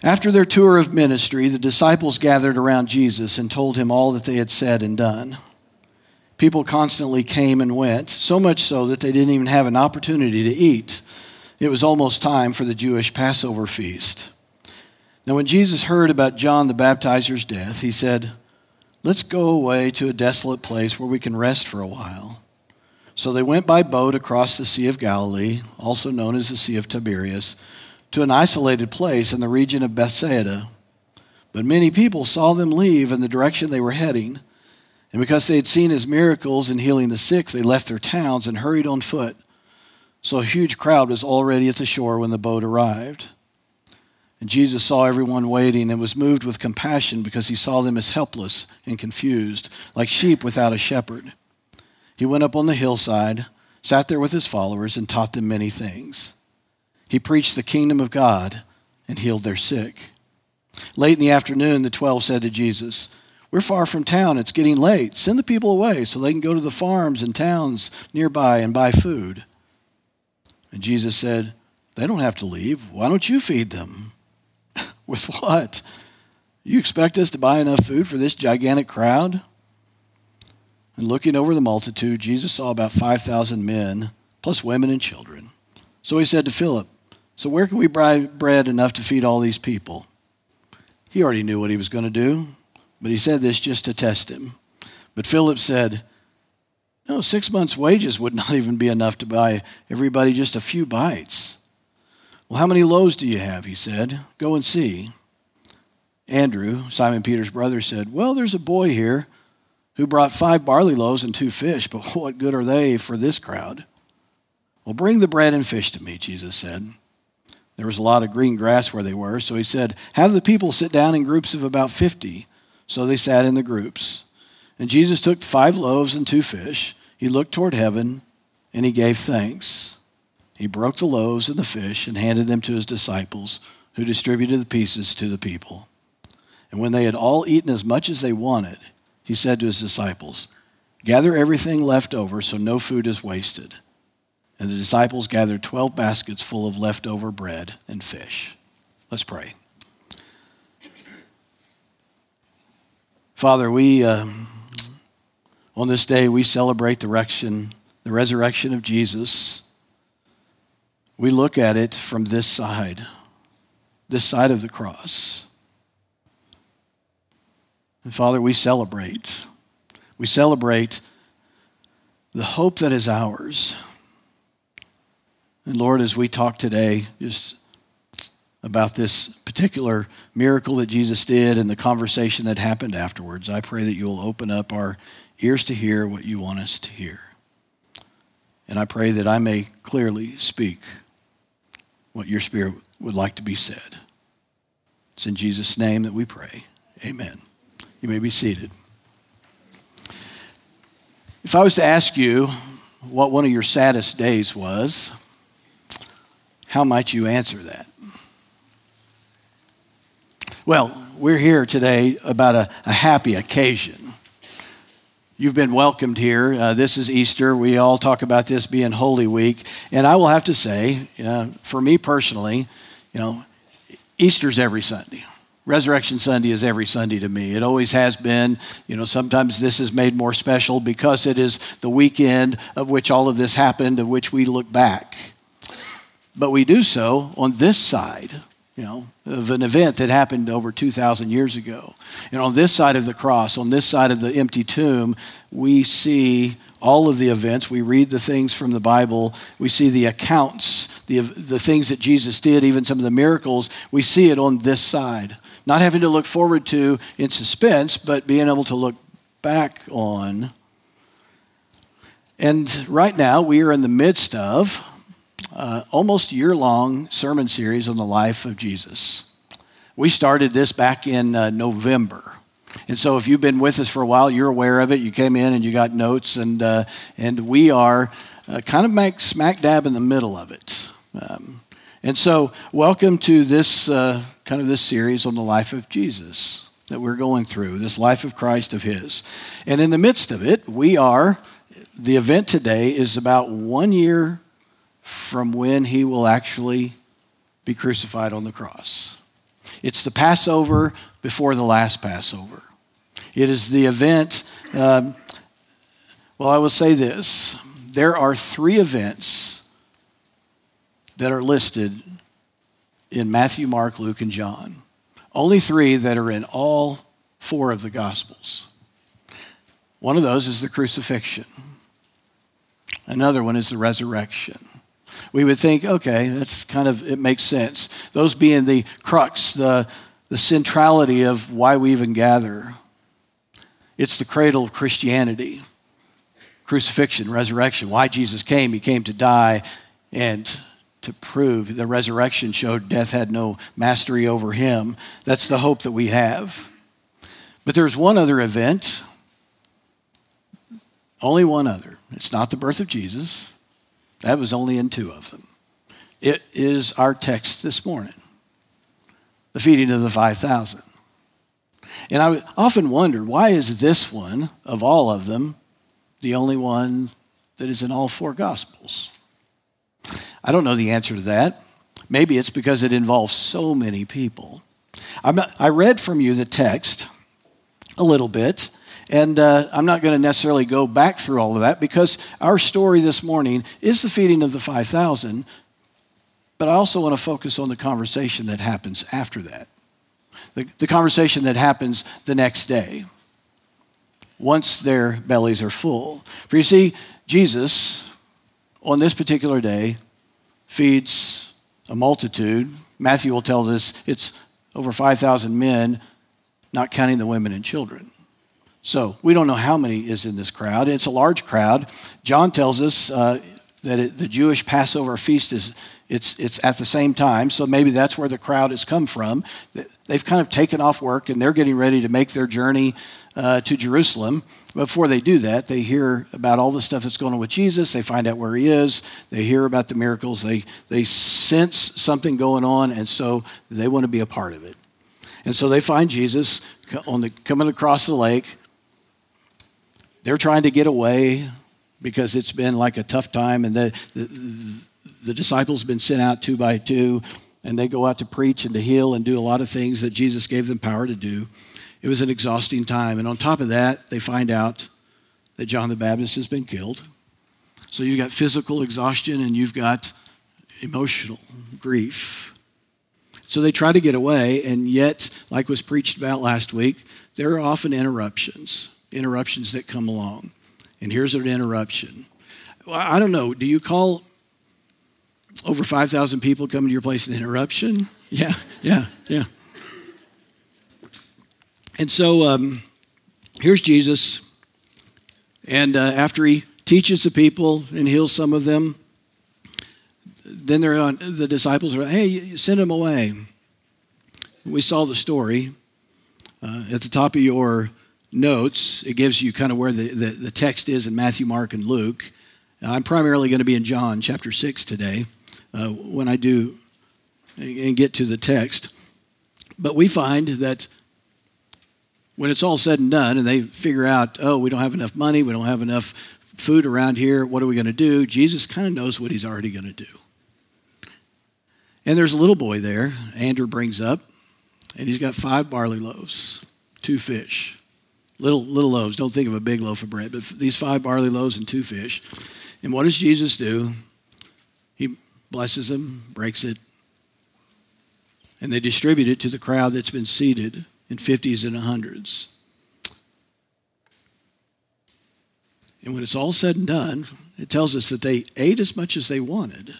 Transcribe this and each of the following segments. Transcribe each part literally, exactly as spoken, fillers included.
After their tour of ministry, the disciples gathered around Jesus and told him all that they had said and done. People constantly came and went, so much so that they didn't even have an opportunity to eat. It was almost time for the Jewish Passover feast. Now, when Jesus heard about John the Baptizer's death, he said, "Let's go away to a desolate place where we can rest for a while." So they went by boat across the Sea of Galilee, also known as the Sea of Tiberias, to an isolated place in the region of Bethsaida. But many people saw them leave in the direction they were heading, and because they had seen his miracles in healing the sick, they left their towns and hurried on foot. So a huge crowd was already at the shore when the boat arrived. And Jesus saw everyone waiting and was moved with compassion because he saw them as helpless and confused, like sheep without a shepherd. He went up on the hillside, sat there with his followers, and taught them many things. He preached the kingdom of God and healed their sick. Late in the afternoon, the twelve said to Jesus, "We're far from town. It's getting late. Send the people away so they can go to the farms and towns nearby and buy food." And Jesus said, "They don't have to leave. Why don't you feed them?" "With what? You expect us to buy enough food for this gigantic crowd?" And looking over the multitude, Jesus saw about five thousand men, plus women and children. So he said to Philip, "So where can we buy bread enough to feed all these people?" He already knew what he was going to do, but he said this just to test him. But Philip said, "No, six months' wages would not even be enough to buy everybody just a few bites." "Well, how many loaves do you have?" he said. "Go and see." Andrew, Simon Peter's brother, said, "Well, there's a boy here who brought five barley loaves and two fish, but what good are they for this crowd?" "Well, bring the bread and fish to me," Jesus said. There was a lot of green grass where they were, so he said, "Have the people sit down in groups of about fifty." So they sat in the groups. And Jesus took five loaves and two fish. He looked toward heaven, and he gave thanks. He broke the loaves and the fish and handed them to his disciples, who distributed the pieces to the people. And when they had all eaten as much as they wanted, he said to his disciples, "Gather everything left over so no food is wasted." And the disciples gathered twelve baskets full of leftover bread and fish. Let's pray. Father, we uh, on this day we celebrate the resurrection, the resurrection of Jesus. We look at it from this side, this side of the cross. And Father, we celebrate. We celebrate the hope that is ours. And Lord, as we talk today just about this particular miracle that Jesus did and the conversation that happened afterwards, I pray that you'll open up our ears to hear what you want us to hear. And I pray that I may clearly speak what your Spirit would like to be said. It's in Jesus' name that we pray. Amen. You may be seated. If I was to ask you what one of your saddest days was, how might you answer that? Well, we're here today about a, a happy occasion. You've been welcomed here. Uh, this is Easter. We all talk about this being Holy Week. And I will have to say, uh, for me personally, you know, Easter's every Sunday. Resurrection Sunday is every Sunday to me. It always has been. You know, sometimes this is made more special because it is the weekend of which all of this happened, of which we look back. But we do so on this side, you know, of an event that happened over two thousand years ago. And on this side of the cross, on this side of the empty tomb, we see all of the events. We read the things from the Bible. We see the accounts, the, the things that Jesus did, even some of the miracles. We see it on this side. Not having to look forward to in suspense, but being able to look back on. And right now, we are in the midst of Uh, almost year-long sermon series on the life of Jesus. We started this back in uh, November. And so if you've been with us for a while, you're aware of it. You came in and you got notes, and uh, and we are uh, kind of smack dab in the middle of it. Um, and so welcome to this uh, kind of this series on the life of Jesus that we're going through, this life of Christ of his. And in the midst of it, we are, the event today is about one year from when he will actually be crucified on the cross. It's the Passover before the last Passover. It is the event, um, well, I will say this. There are three events that are listed in Matthew, Mark, Luke, and John. Only three that are in all four of the Gospels. One of those is the crucifixion. Another one is the resurrection. We would think, okay, that's kind of, it makes sense. Those being the crux, the, the centrality of why we even gather. It's the cradle of Christianity. Crucifixion, resurrection, why Jesus came. He came to die and to prove the resurrection showed death had no mastery over him. That's the hope that we have. But there's one other event, only one other. It's not the birth of Jesus. That was only in two of them. It is our text this morning, the feeding of the five thousand. And I often wondered, why is this one, of all of them, the only one that is in all four Gospels? I don't know the answer to that. Maybe it's because it involves so many people. I'm not, I read from you the text a little bit, and uh, I'm not going to necessarily go back through all of that because our story this morning is the feeding of the five thousand, but I also want to focus on the conversation that happens after that, the, the conversation that happens the next day once their bellies are full. For you see, Jesus, on this particular day, feeds a multitude. Matthew will tell us it's over five thousand men, not counting the women and children. So we don't know how many is in this crowd. It's a large crowd. John tells us uh, that it, the Jewish Passover feast is it's it's at the same time. So maybe that's where the crowd has come from. They've kind of taken off work and they're getting ready to make their journey uh, to Jerusalem. Before they do that, they hear about all the stuff that's going on with Jesus. They find out where he is. They hear about the miracles. They they sense something going on, and so they want to be a part of it. And so they find Jesus on the, coming across the lake. They're trying to get away because it's been like a tough time, and the, the, the disciples have been sent out two by two, and they go out to preach and to heal and do a lot of things that Jesus gave them power to do. It was an exhausting time. And on top of that, they find out that John the Baptist has been killed. So you've got physical exhaustion and you've got emotional grief. So they try to get away, and yet, like was preached about last week, there are often interruptions, interruptions that come along. And here's an interruption. Well, I don't know, do you call over five thousand people coming to your place an interruption? Yeah, yeah, yeah. And so um, here's Jesus, and uh, after he teaches the people and heals some of them, then they're on, the disciples are, hey, send them away. We saw the story. Uh, at the top of your notes, it gives you kind of where the, the, the text is in Matthew, Mark, and Luke. Now, I'm primarily going to be in John chapter six today uh, when I do and get to the text. But we find that when it's all said and done and they figure out, oh, we don't have enough money, we don't have enough food around here, what are we going to do? Jesus kind of knows what he's already going to do. And there's a little boy there, Andrew brings up, and he's got five barley loaves, two fish. Little, little loaves, don't think of a big loaf of bread, but these five barley loaves and two fish. And what does Jesus do? He blesses them, breaks it, and they distribute it to the crowd that's been seated in fifties and hundreds. And when it's all said and done, it tells us that they ate as much as they wanted.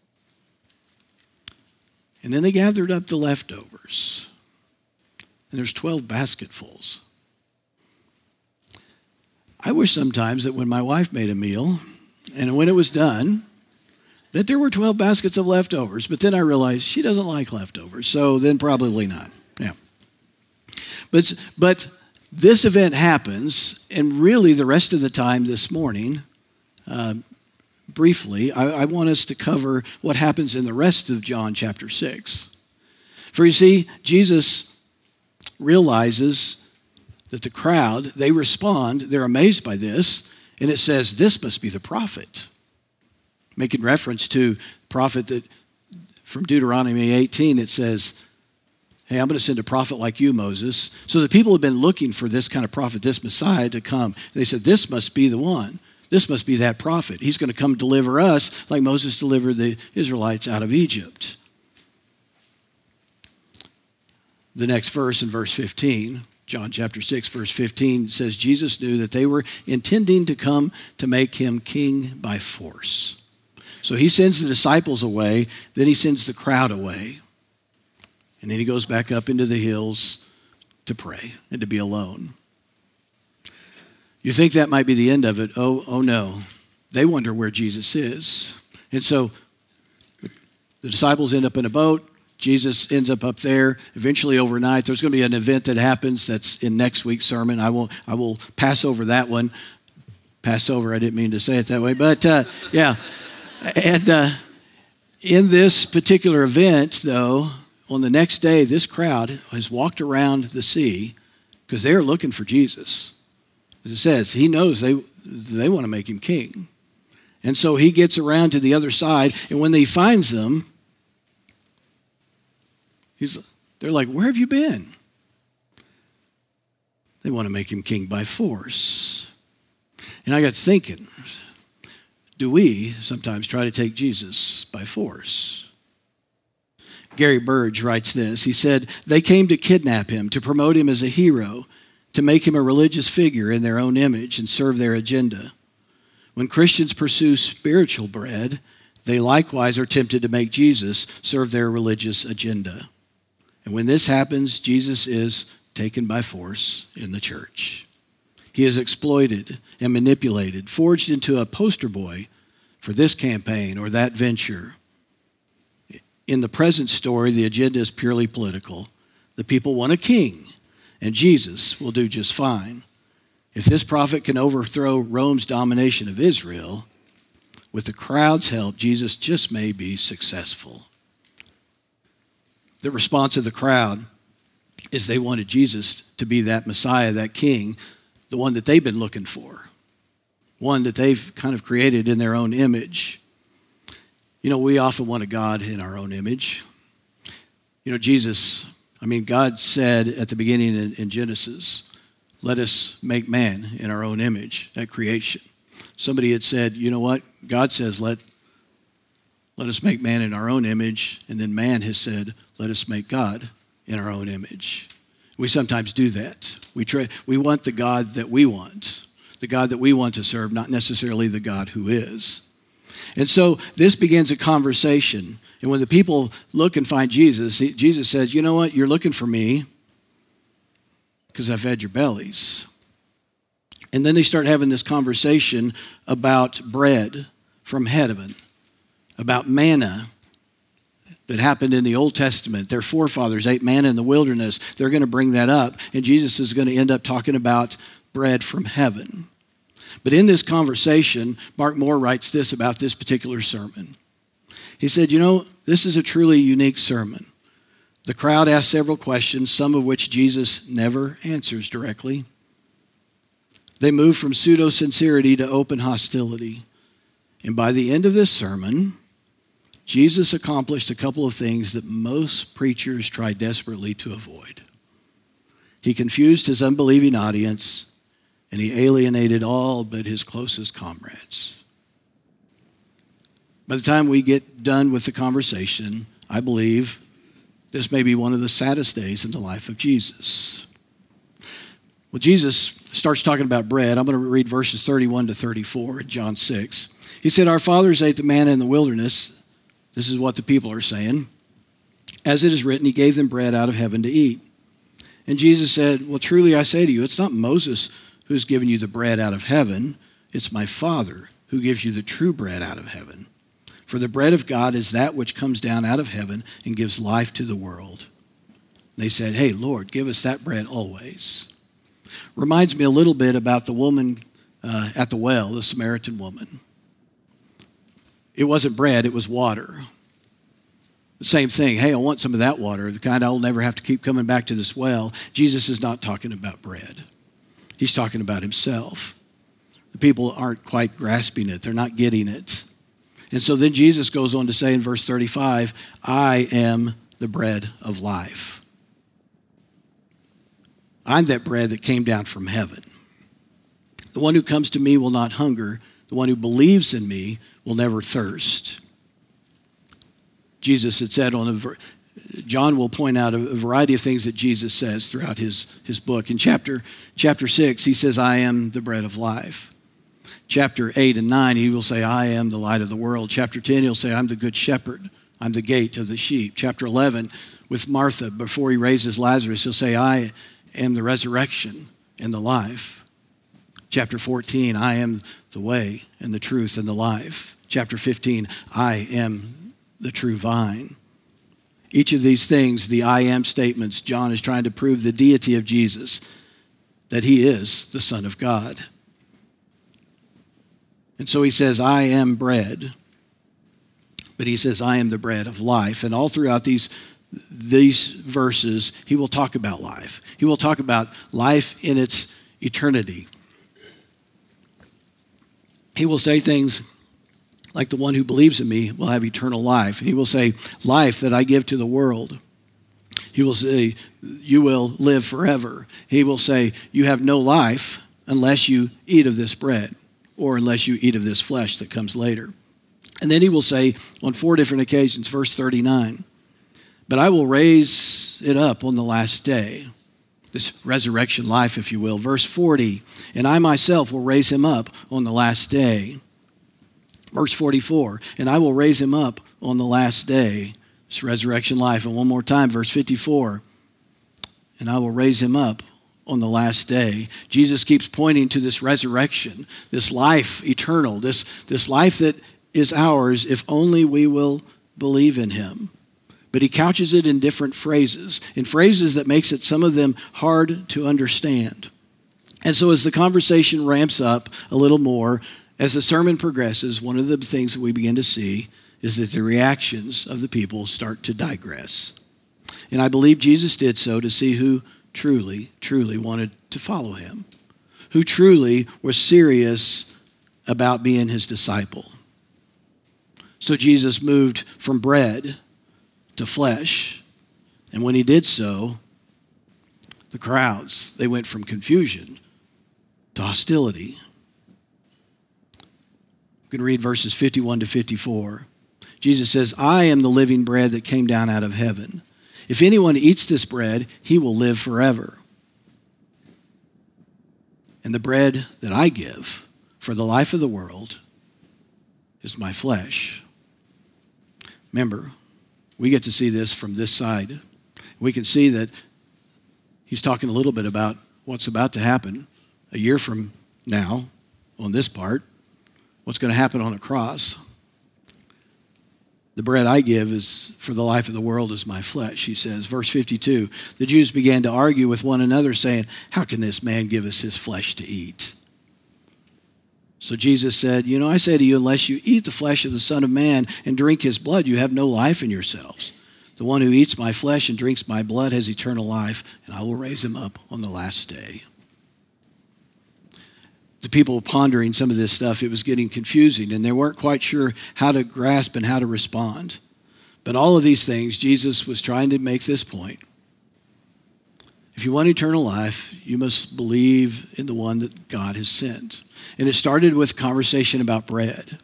And then they gathered up the leftovers. And there's twelve basketfuls. I wish sometimes that when my wife made a meal, and when it was done, that there were twelve baskets of leftovers. But then I realized she doesn't like leftovers, so then probably not. Yeah. But, but this event happens, and really the rest of the time this morning, uh, briefly, I, I want us to cover what happens in the rest of John chapter six. For you see, Jesus realizes that the crowd, they respond, they're amazed by this, and it says, this must be the prophet. Making reference to the prophet that from Deuteronomy eighteen, it says, hey, I'm going to send a prophet like you, Moses. So the people have been looking for this kind of prophet, this Messiah to come. And they said, this must be the one. This must be that prophet. He's going to come deliver us like Moses delivered the Israelites out of Egypt. The next verse in verse fifteen, John chapter six, verse fifteen says, Jesus knew that they were intending to come to make him king by force. So he sends the disciples away, then he sends the crowd away. And then he goes back up into the hills to pray and to be alone. You think that might be the end of it. Oh, oh no. They wonder where Jesus is. And so the disciples end up in a boat. Jesus ends up up there. Eventually overnight, there's going to be an event that happens that's in next week's sermon. I will, I will pass over that one. Passover, I didn't mean to say it that way. But uh, yeah. And uh, in this particular event, though, on the next day, this crowd has walked around the sea because they're looking for Jesus. As it says, he knows they, they want to make him king. And so he gets around to the other side, and when he finds them, he's, they're like, where have you been? They want to make him king by force. And I got to thinking, do we sometimes try to take Jesus by force? Gary Burge writes this. He said, they came to kidnap him, to promote him as a hero, to make him a religious figure in their own image and serve their agenda. When Christians pursue spiritual bread, they likewise are tempted to make Jesus serve their religious agenda. And when this happens, Jesus is taken by force in the church. He is exploited and manipulated, forged into a poster boy for this campaign or that venture. In the present story, the agenda is purely political. The people want a king, and Jesus will do just fine. If this prophet can overthrow Rome's domination of Israel, with the crowd's help, Jesus just may be successful. The response of the crowd is they wanted Jesus to be that Messiah, that king, the one that they've been looking for, one that they've kind of created in their own image. You know, we often want a God in our own image. You know, Jesus, I mean, God said at the beginning in, in Genesis, let us make man in our own image at creation. Somebody had said, you know what? God says, let, let us make man in our own image. And then man has said, let us make God in our own image. We sometimes do that. We try, we want the God that we want, the God that we want to serve, not necessarily the God who is. And so this begins a conversation. And when the people look and find Jesus, he, Jesus says, you know what? You're looking for me because I fed your bellies. And then they start having this conversation about bread from heaven, about manna that happened in the Old Testament. Their forefathers ate manna in the wilderness. They're going to bring that up, and Jesus is going to end up talking about bread from heaven. But in this conversation, Mark Moore writes this about this particular sermon. He said, you know, this is a truly unique sermon. The crowd asked several questions, some of which Jesus never answers directly. They move from pseudo-sincerity to open hostility. And by the end of this sermon, Jesus accomplished a couple of things that most preachers try desperately to avoid. He confused his unbelieving audience, and he alienated all but his closest comrades. By the time we get done with the conversation, I believe this may be one of the saddest days in the life of Jesus. Well, Jesus starts talking about bread. I'm going to read verses thirty-one to thirty-four in John six. He said, our fathers ate the manna in the wilderness. This is what the people are saying. As it is written, he gave them bread out of heaven to eat. And Jesus said, well, truly I say to you, it's not Moses who's given you the bread out of heaven. It's my Father who gives you the true bread out of heaven. For the bread of God is that which comes down out of heaven and gives life to the world. They said, hey, Lord, give us that bread always. Reminds me a little bit about the woman uh, at the well, the Samaritan woman. It wasn't bread, it was water. The same thing. Hey, I want some of that water, the kind I'll never have to keep coming back to this well. Jesus is not talking about bread. He's talking about himself. The people aren't quite grasping it. They're not getting it. And so then Jesus goes on to say in verse thirty-five, I am the bread of life. I'm that bread that came down from heaven. The one who comes to me will not hunger. The one who believes in me will never thirst. Jesus had said on a, John will point out a variety of things that Jesus says throughout his, his book. In chapter, chapter six, he says, I am the bread of life. Chapter eight and nine, he will say, I am the light of the world. Chapter ten, he'll say, I'm the good shepherd. I'm the gate of the sheep. Chapter eleven, with Martha, before he raises Lazarus, he'll say, I am the resurrection and the life. Chapter fourteen, I am the way and the truth and the life. Chapter fifteen, I am the true vine. Each of these things, the I am statements, John is trying to prove the deity of Jesus, that he is the Son of God. And so he says, I am bread. But he says, I am the bread of life. And all throughout these, these verses, he will talk about life. He will talk about life in its eternity. He will say things like the one who believes in me will have eternal life. He will say, life that I give to the world. He will say, you will live forever. He will say, you have no life unless you eat of this bread, or unless you eat of this flesh that comes later. And then he will say on four different occasions, verse thirty-nine, but I will raise it up on the last day. This resurrection life, if you will. Verse forty, and I myself will raise him up on the last day. Verse forty-four, and I will raise him up on the last day. This resurrection life. And one more time, verse fifty-four, and I will raise him up on the last day. Jesus keeps pointing to this resurrection, this life eternal, this, this life that is ours if only we will believe in him. But he couches it in different phrases, in phrases that makes it, some of them, hard to understand. And so as the conversation ramps up a little more, as the sermon progresses, one of the things that we begin to see is that the reactions of the people start to digress. And I believe Jesus did so to see who truly, truly wanted to follow him, who truly was serious about being his disciple. So Jesus moved from bread to flesh, and when he did so, the crowds, they went from confusion to hostility. You can read verses fifty-one to fifty-four. Jesus says, I am the living bread that came down out of heaven. If anyone eats this bread, he will live forever. And the bread that I give for the life of the world is my flesh. Remember, we get to see this from this side. We can see that he's talking a little bit about what's about to happen a year from now on this part, what's going to happen on a cross. The bread I give is for the life of the world is my flesh, he says. Verse fifty-two, the Jews began to argue with one another, saying, how can this man give us his flesh to eat? So Jesus said, you know, I say to you, unless you eat the flesh of the Son of Man and drink his blood, you have no life in yourselves. The one who eats my flesh and drinks my blood has eternal life, and I will raise him up on the last day. The people pondering some of this stuff, it was getting confusing, and they weren't quite sure how to grasp and how to respond. But all of these things, Jesus was trying to make this point. If you want eternal life, you must believe in the one that God has sent. And it started with conversation about bread.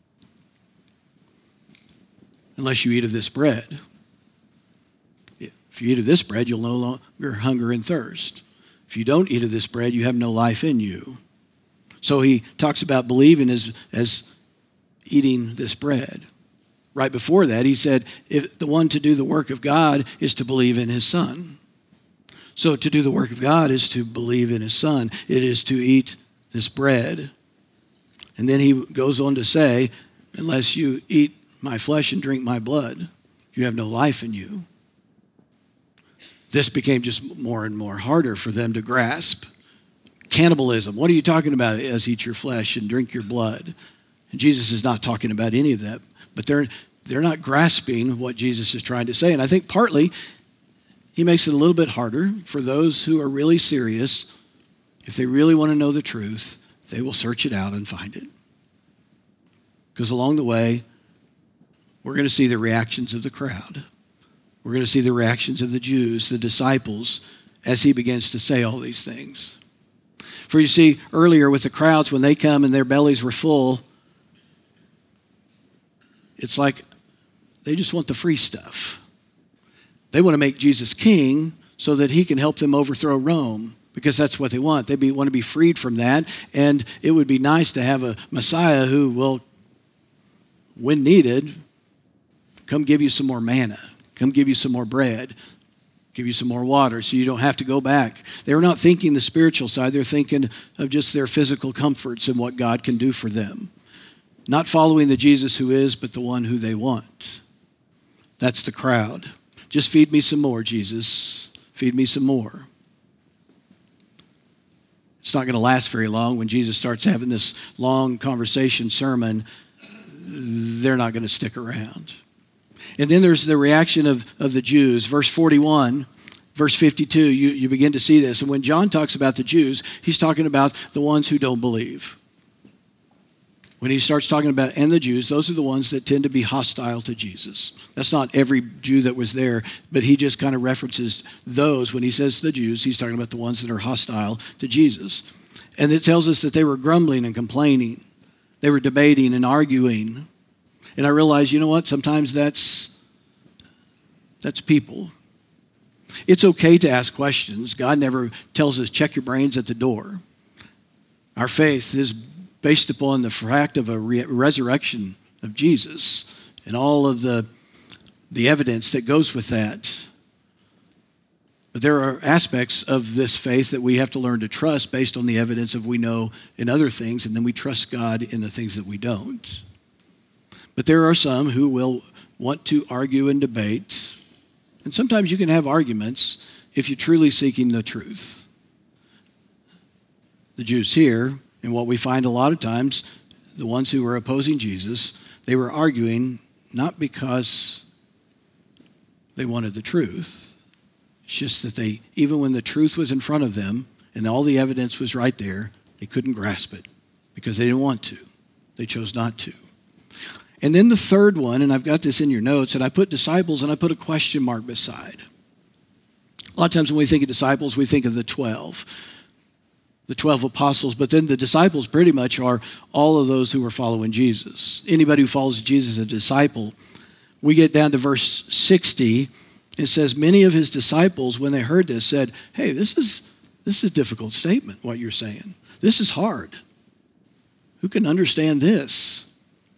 Unless you eat of this bread. If you eat of this bread, you'll no longer hunger and thirst. If you don't eat of this bread, you have no life in you. So he talks about believing as, as eating this bread. Right before that, he said, if the one to do the work of God is to believe in his Son. So to do the work of God is to believe in his Son. It is to eat this bread. And then he goes on to say, unless you eat my flesh and drink my blood, you have no life in you. This became just more and more harder for them to grasp. Cannibalism. What are you talking about? As eat your flesh and drink your blood. And Jesus is not talking about any of that. But they're, they're not grasping what Jesus is trying to say. And I think partly he makes it a little bit harder for those who are really serious. If they really want to know the truth, they will search it out and find it. Because along the way, we're going to see the reactions of the crowd. We're going to see the reactions of the Jews, the disciples, as he begins to say all these things. For you see, earlier with the crowds, when they come and their bellies were full, it's like they just want the free stuff. They want to make Jesus king so that he can help them overthrow Rome, because that's what they want. They be, want to be freed from that, and it would be nice to have a Messiah who will, when needed, come give you some more manna, come give you some more bread, give you some more water so you don't have to go back. They were not thinking the spiritual side. They're thinking of just their physical comforts and what God can do for them. Not following the Jesus who is, but the one who they want. That's the crowd. Just feed me some more, Jesus. Feed me some more. It's not going to last very long. When Jesus starts having this long conversation sermon, they're not going to stick around. And then there's the reaction of, of the Jews. Verse forty-one, verse fifty-two, you, you begin to see this. And when John talks about the Jews, he's talking about the ones who don't believe. When he starts talking about, and the Jews, those are the ones that tend to be hostile to Jesus. That's not every Jew that was there, but he just kind of references those. When he says the Jews, he's talking about the ones that are hostile to Jesus. And it tells us that they were grumbling and complaining. They were debating and arguing. And I realized, you know what? Sometimes that's, that's people. It's okay to ask questions. God never tells us, check your brains at the door. Our faith is based upon the fact of a re- resurrection of Jesus and all of the, the evidence that goes with that. But there are aspects of this faith that we have to learn to trust based on the evidence of we know in other things, and then we trust God in the things that we don't. But there are some who will want to argue and debate, and sometimes you can have arguments if you're truly seeking the truth. The Jews here, and what we find a lot of times, the ones who were opposing Jesus, they were arguing not because they wanted the truth. It's just that they, even when the truth was in front of them and all the evidence was right there, they couldn't grasp it because they didn't want to. They chose not to. And then the third one, and I've got this in your notes, and I put disciples and I put a question mark beside. A lot of times when we think of disciples, we think of the twelve. The twelve apostles, but then the disciples pretty much are all of those who were following Jesus. Anybody who follows Jesus is a disciple. We get down to verse sixty. It says, many of his disciples, when they heard this, said, hey, this is, this is a difficult statement, what you're saying. This is hard. Who can understand this?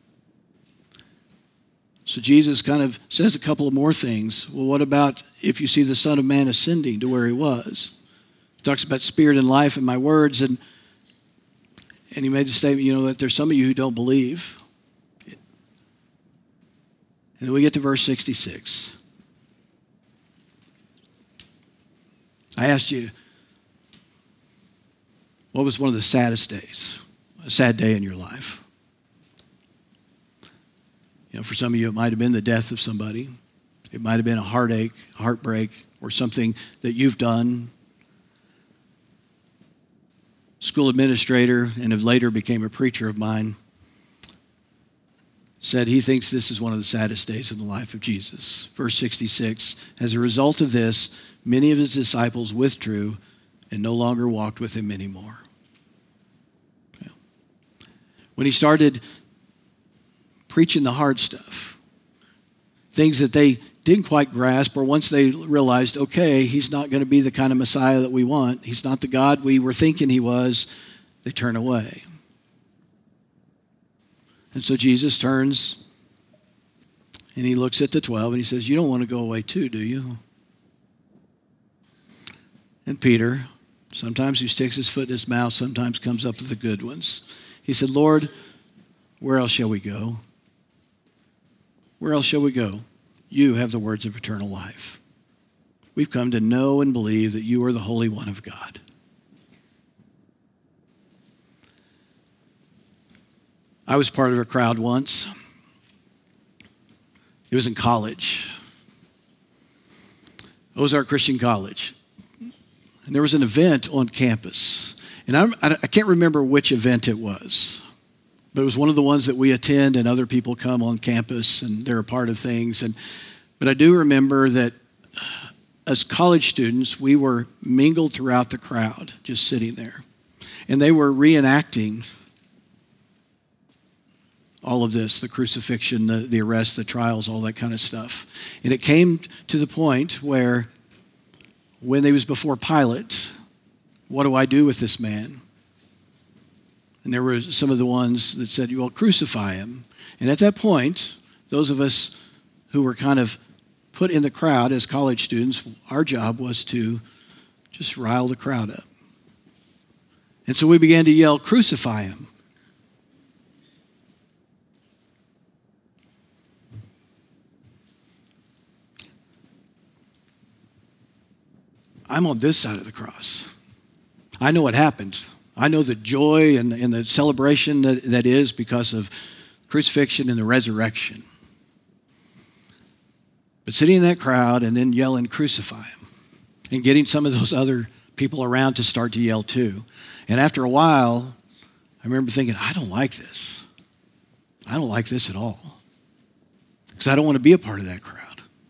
So Jesus kind of says a couple of more things. Well, what about if you see the Son of Man ascending to where he was? Talks about spirit and life and my words, and and he made the statement, you know, that there's some of you who don't believe. And then we get to verse sixty-six. I asked you, what was one of the saddest days, a sad day in your life? You know, for some of you, it might have been the death of somebody. It might have been a heartache, heartbreak, or something that you've done. School administrator, and later became a preacher of mine, said he thinks this is one of the saddest days in the life of Jesus. Verse sixty-six, as a result of this, many of his disciples withdrew and no longer walked with him anymore. When he started preaching the hard stuff, things that they didn't quite grasp, or once they realized, okay, he's not going to be the kind of Messiah that we want, he's not the God we were thinking he was, they turn away. And so Jesus turns and he looks at the twelve and he says, you don't want to go away too, do you? And Peter, sometimes he sticks his foot in his mouth, sometimes comes up with the good ones. He said, Lord, where else shall we go? Where else shall we go? You have the words of eternal life. We've come to know and believe that you are the Holy One of God. I was part of a crowd once. It was in college. Ozark Christian College. And there was an event on campus. And I, I can't remember which event it was. But it was one of the ones that we attend and other people come on campus and they're a part of things. And But I do remember that as college students, we were mingled throughout the crowd, just sitting there. And they were reenacting all of this, the crucifixion, the, the arrest, the trials, all that kind of stuff. And it came to the point where when they was before Pilate, what do I do with this man? And there were some of the ones that said, well, crucify him. And at that point, those of us who were kind of put in the crowd as college students, our job was to just rile the crowd up. And so we began to yell, crucify him. I'm on this side of the cross. I know what happened. I know the joy and, and the celebration that, that is because of crucifixion and the resurrection. But sitting in that crowd and then yelling, crucify him, and getting some of those other people around to start to yell too. And after a while, I remember thinking, I don't like this. I don't like this at all. Because I don't want to be a part of that crowd.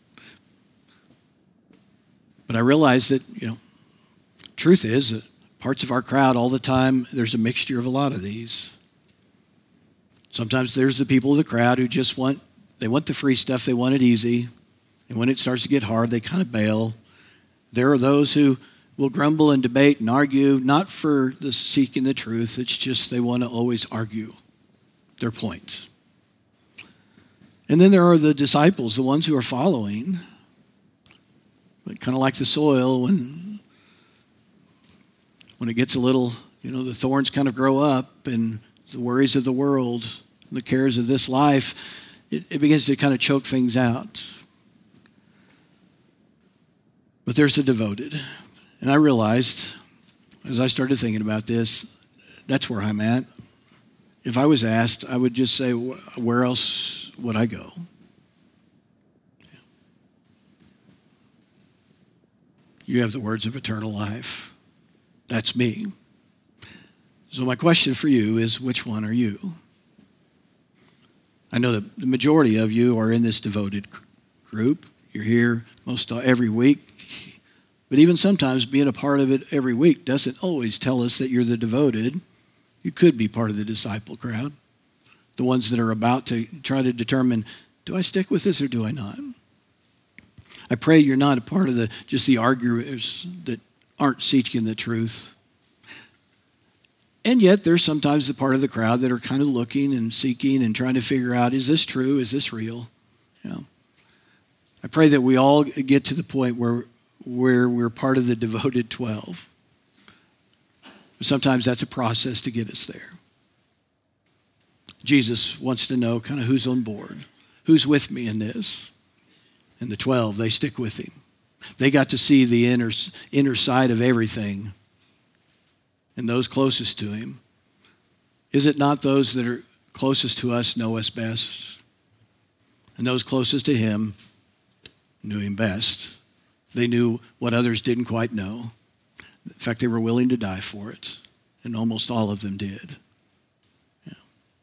But I realized that, you know, truth is that parts of our crowd all the time, there's a mixture of a lot of these. Sometimes there's the people of the crowd who just want, they want the free stuff, they want it easy. And when it starts to get hard, they kind of bail. There are those who will grumble and debate and argue, not for the seeking the truth, it's just they want to always argue their point. And then there are the disciples, the ones who are following. But kind of like the soil, when, when it gets a little, you know, the thorns kind of grow up and the worries of the world, the cares of this life, it, it begins to kind of choke things out. But there's the devoted. And I realized, as I started thinking about this, that's where I'm at. If I was asked, I would just say, where else would I go? You have the words of eternal life. That's me. So my question for you is, which one are you? I know that the majority of you are in this devoted group. You're here most every week. But even sometimes being a part of it every week doesn't always tell us that you're the devoted. You could be part of the disciple crowd, the ones that are about to try to determine, do I stick with this or do I not? I pray you're not a part of the just the arguers that aren't seeking the truth. And yet there's sometimes the part of the crowd that are kind of looking and seeking and trying to figure out, is this true? Is this real? You know, I pray that we all get to the point where, where we're part of the devoted twelve. But sometimes that's a process to get us there. Jesus wants to know kind of who's on board, who's with me in this. And the twelve, they stick with him. They got to see the inner, inner side of everything. And those closest to him. Is it not those that are closest to us know us best? And those closest to him knew him best. They knew what others didn't quite know. In fact, they were willing to die for it. And almost all of them did. Yeah.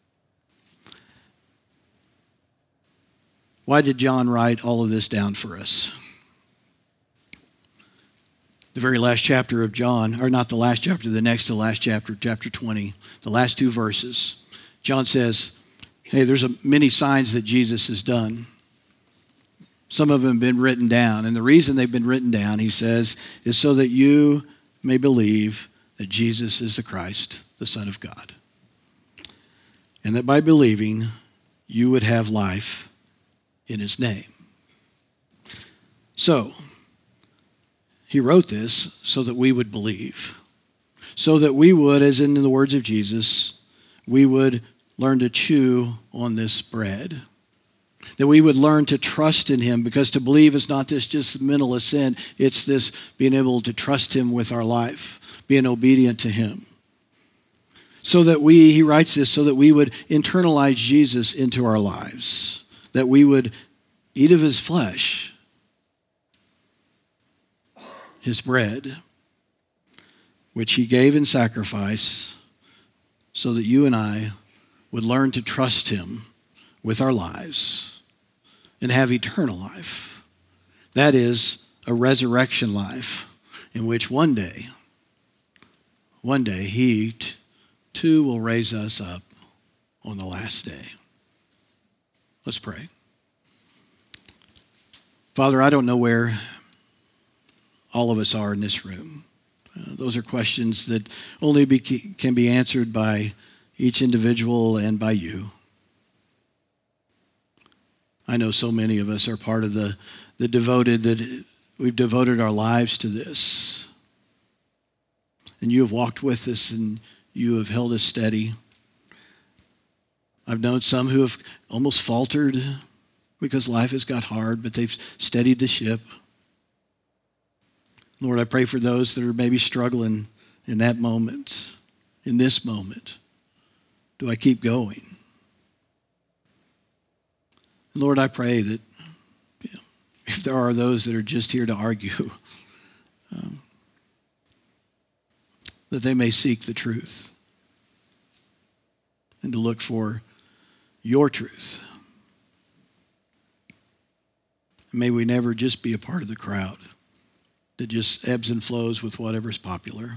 Why did John write all of this down for us? The very last chapter of John, or not the last chapter, the next to last chapter, chapter twenty, the last two verses. John says, hey, there's a, many signs that Jesus has done. Some of them have been written down. And the reason they've been written down, he says, is so that you may believe that Jesus is the Christ, the Son of God. And that by believing, you would have life in his name. So, he wrote this so that we would believe. So that we would, as in the words of Jesus, we would learn to chew on this bread. That we would learn to trust in him, because to believe is not this just mental assent. It's this being able to trust him with our life, being obedient to him. So that we, he writes this, so that we would internalize Jesus into our lives. That we would eat of his flesh, his bread, which he gave in sacrifice, so that you and I would learn to trust him with our lives and have eternal life. That is a resurrection life in which one day, one day he t- too will raise us up on the last day. Let's pray. Father, I don't know where all of us are in this room. Uh, those are questions that only be, can be answered by each individual and by you. I know so many of us are part of the, the devoted, that we've devoted our lives to this. And you have walked with us and you have held us steady. I've known some who have almost faltered because life has got hard, but they've steadied the ship. Lord, I pray for those that are maybe struggling in that moment, in this moment. Do I keep going? Lord, I pray that you know, if there are those that are just here to argue, um, that they may seek the truth and to look for your truth. May we never just be a part of the crowd that just ebbs and flows with whatever's popular.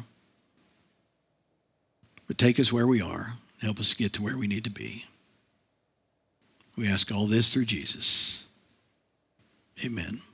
But take us where we are. Help us get to where we need to be. We ask all this through Jesus. Amen.